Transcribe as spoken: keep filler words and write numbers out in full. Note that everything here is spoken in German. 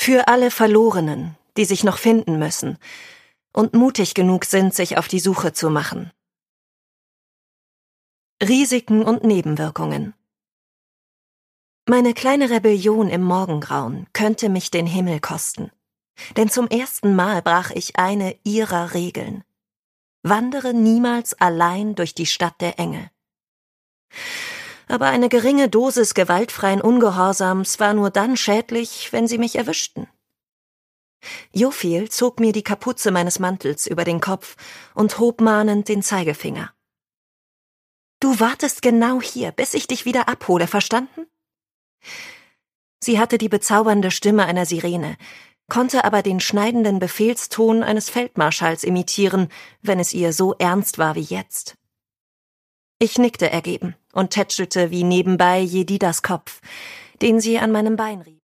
Für alle Verlorenen, die sich noch finden müssen und mutig genug sind, sich auf die Suche zu machen. Risiken und Nebenwirkungen. Meine kleine Rebellion im Morgengrauen könnte mich den Himmel kosten. Denn zum ersten Mal brach ich eine ihrer Regeln. Wandere niemals allein durch die Stadt der Engel. Aber eine geringe Dosis gewaltfreien Ungehorsams war nur dann schädlich, wenn sie mich erwischten. Jophiel zog mir die Kapuze meines Mantels über den Kopf und hob mahnend den Zeigefinger. »Du wartest genau hier, bis ich dich wieder abhole, verstanden?« Sie hatte die bezaubernde Stimme einer Sirene, konnte aber den schneidenden Befehlston eines Feldmarschalls imitieren, wenn es ihr so ernst war wie jetzt. Ich nickte ergeben und tätschelte wie nebenbei Jedidas Kopf, den sie an meinem Bein rieb.